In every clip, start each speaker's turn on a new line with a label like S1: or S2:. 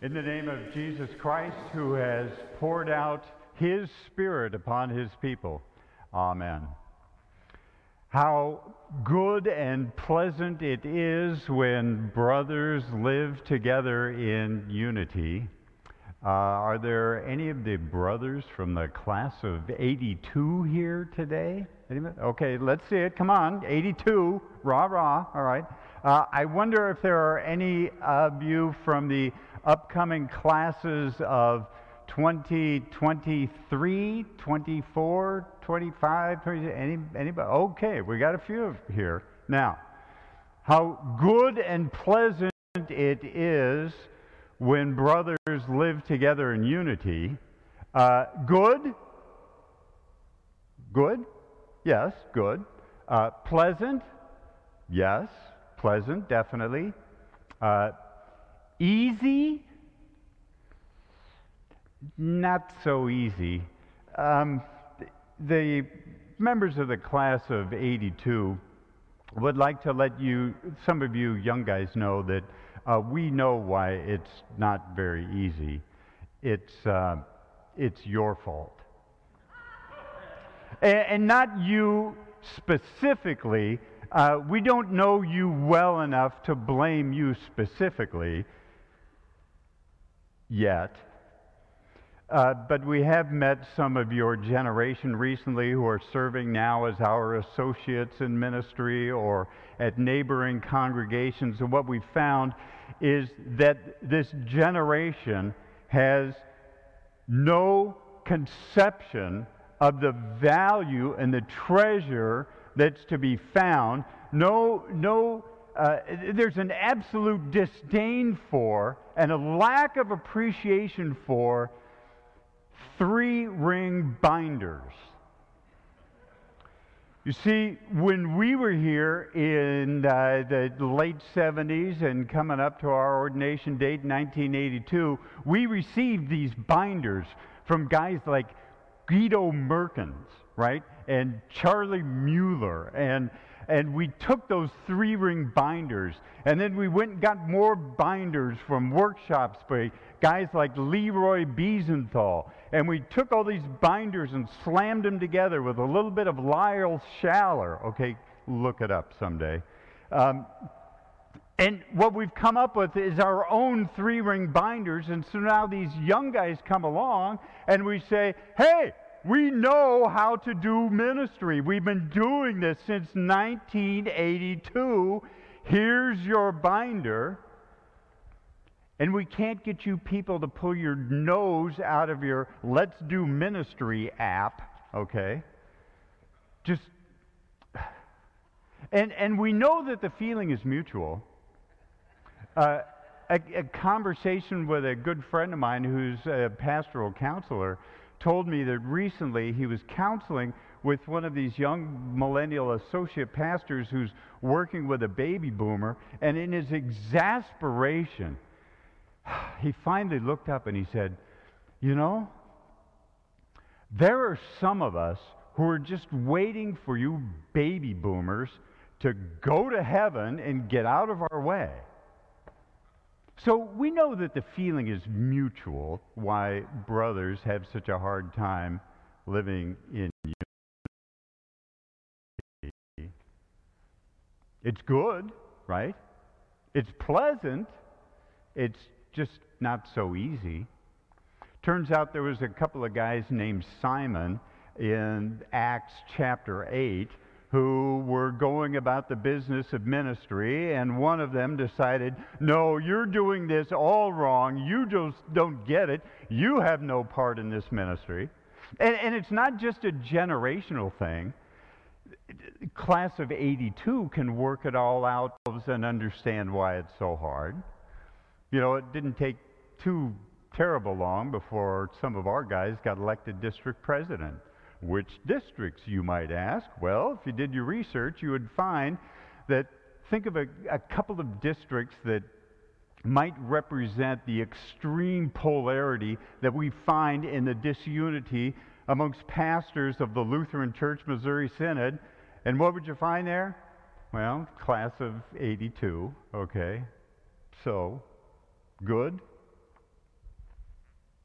S1: In the name of Jesus Christ, who has poured out his Spirit upon his people. Amen. How good and pleasant it is when brothers live together in unity. Are there any of the brothers from the class of 82 here today? Anybody? Okay, let's see it. Come on, 82. Rah, rah. All right. I wonder if there are any of you from the upcoming classes of 2023, 24, 25, 20, anybody? Okay, we got a few here. Now, how good and pleasant it is when brothers live together in unity. Good? Good? Yes, good. Pleasant? Yes, pleasant, definitely. Easy? Not so easy. The members of the class of 82 would like to let some of you young guys know that we know why it's not very easy. It's your fault. And not you specifically. We don't know you well enough to blame you specifically yet. But we have met some of your generation recently who are serving now as our associates in ministry or at neighboring congregations. And what we found is that this generation has no conception of the value and the treasure that's to be found. There's an absolute disdain for and a lack of appreciation for 3-ring binders. You see, when we were here in the late 70s and coming up to our ordination date in 1982, we received these binders from guys like Guido Merkens, right? And Charlie Mueller. And we took those 3-ring binders, and then we went and got more binders from workshops by guys like Leroy Biesenthal. And we took all these binders and slammed them together with a little bit of Lyle Schaller. Okay, look it up someday. And what we've come up with is our own 3-ring binders. And so now these young guys come along and we say, hey, we know how to do ministry. We've been doing this since 1982. Here's your binder. And we can't get you people to pull your nose out of your Let's Do Ministry app, okay? And we know that the feeling is mutual. A conversation with a good friend of mine who's a pastoral counselor told me that recently he was counseling with one of these young millennial associate pastors who's working with a baby boomer, and in his exasperation, he finally looked up and he said, you know, there are some of us who are just waiting for you baby boomers to go to heaven and get out of our way. So we know that the feeling is mutual, why brothers have such a hard time living in unity. It's good, right? It's pleasant. It's just not so easy. Turns out there was a couple of guys named Simon in Acts chapter 8 who were going about the business of ministry, and one of them decided, no, you're doing this all wrong. You just don't get it. You have no part in this ministry. And it's not just a generational thing. Class of 82 can work it all out and understand why it's so hard. You know, it didn't take too terrible long before some of our guys got elected district president. Which districts, you might ask? Well, if you did your research, you would find that, think of a couple of districts that might represent the extreme polarity that we find in the disunity amongst pastors of the Lutheran Church Missouri Synod. And what would you find there? Well, class of 82, okay. So, good?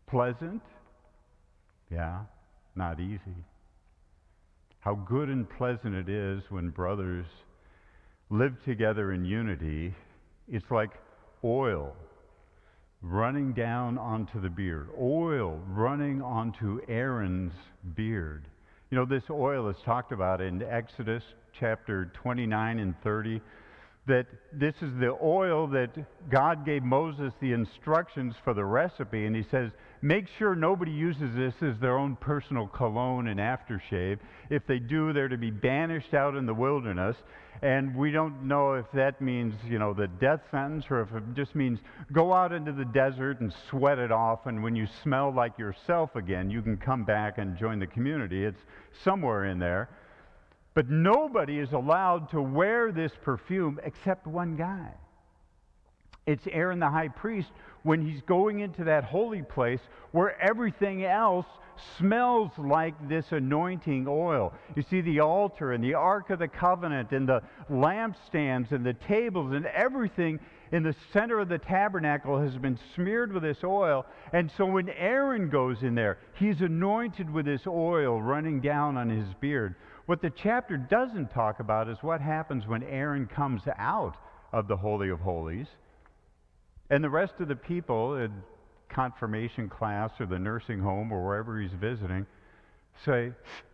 S1: Pleasant? Yeah, not easy. How good and pleasant it is when brothers live together in unity. It's like oil running down onto the beard, oil running onto Aaron's beard. You know, this oil is talked about in Exodus chapter 29 and 30, that this is the oil that God gave Moses the instructions for the recipe, and he says, make sure nobody uses this as their own personal cologne and aftershave. If they do, they're to be banished out in the wilderness. And we don't know if that means, the death sentence, or if it just means go out into the desert and sweat it off, and when you smell like yourself again, you can come back and join the community. It's somewhere in there. But nobody is allowed to wear this perfume except one guy. It's Aaron the high priest when he's going into that holy place where everything else smells like this anointing oil. You see, the altar and the Ark of the Covenant and the lampstands and the tables and everything in the center of the tabernacle has been smeared with this oil. And so when Aaron goes in there, he's anointed with this oil running down on his beard. What the chapter doesn't talk about is what happens when Aaron comes out of the Holy of Holies. And the rest of the people in confirmation class or the nursing home or wherever he's visiting say,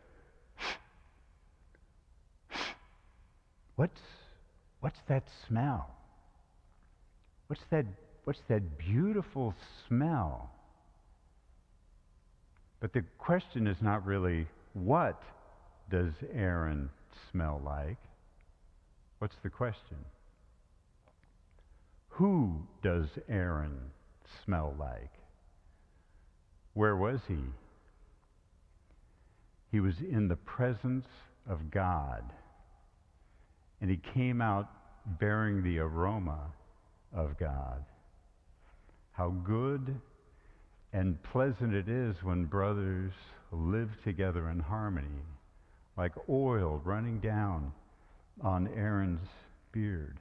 S1: what's that smell? What's that beautiful smell? But the question is not really, what does Aaron smell like? What's the question? Who does Aaron smell like? Where was he? He was in the presence of God. And he came out bearing the aroma of God. How good and pleasant it is when brothers live together in harmony, like oil running down on Aaron's beard.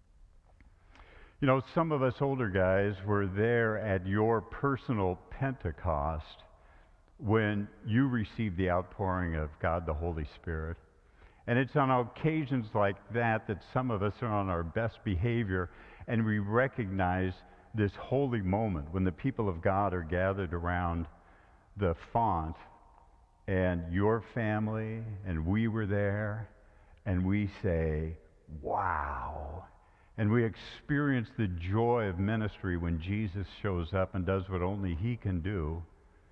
S1: Some of us older guys were there at your personal Pentecost when you received the outpouring of God the Holy Spirit. And it's on occasions like that that some of us are on our best behavior, and we recognize this holy moment when the people of God are gathered around the font, and your family and we were there, and we say, wow. And we experience the joy of ministry when Jesus shows up and does what only he can do.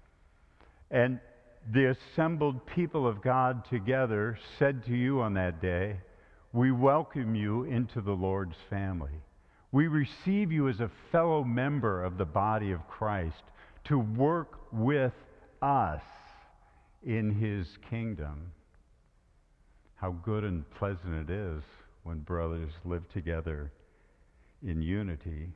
S1: And the assembled people of God together said to you on that day, we welcome you into the Lord's family. We receive you as a fellow member of the body of Christ to work with us in his kingdom. How good and pleasant it is when brothers live together in unity.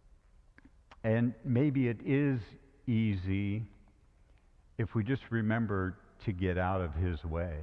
S1: And maybe it is easy if we just remember to get out of his way.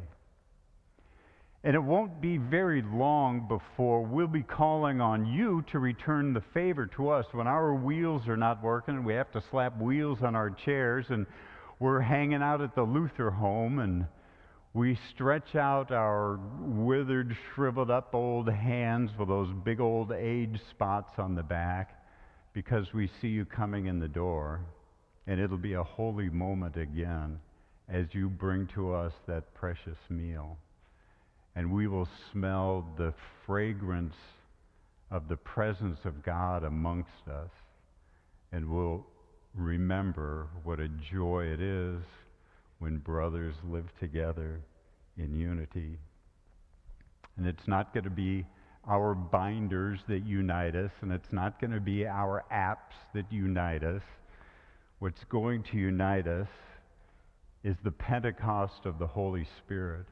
S1: And it won't be very long before we'll be calling on you to return the favor to us. When our wheels are not working and we have to slap wheels on our chairs, and we're hanging out at the Luther home, and we stretch out our withered, shriveled up old hands with those big old age spots on the back because we see you coming in the door. And it'll be a holy moment again as you bring to us that precious meal. And we will smell the fragrance of the presence of God amongst us. And we'll remember what a joy it is when brothers live together in unity. And it's not going to be our binders that unite us, and it's not going to be our apps that unite us. What's going to unite us is the Pentecost of the Holy Spirit.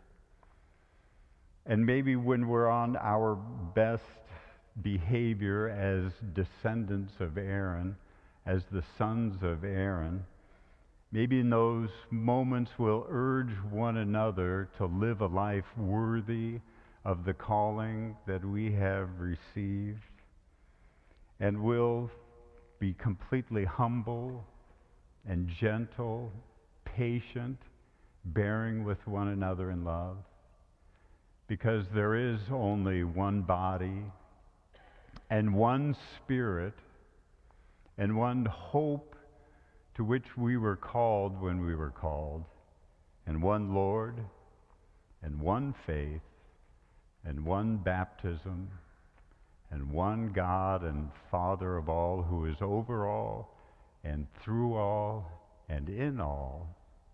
S1: And maybe when we're on our best behavior as descendants of Aaron, as the sons of Aaron, maybe in those moments we'll urge one another to live a life worthy of the calling that we have received. And we'll be completely humble and gentle, patient, bearing with one another in love. Because there is only one body and one Spirit and one hope to which we were called when we were called, and one Lord and one faith and one baptism and one God and Father of all, who is over all and through all and in all.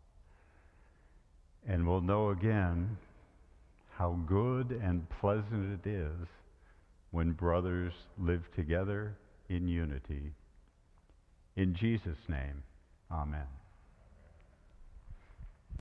S1: And we'll know again how good and pleasant it is when brothers live together in unity. In Jesus' name, amen.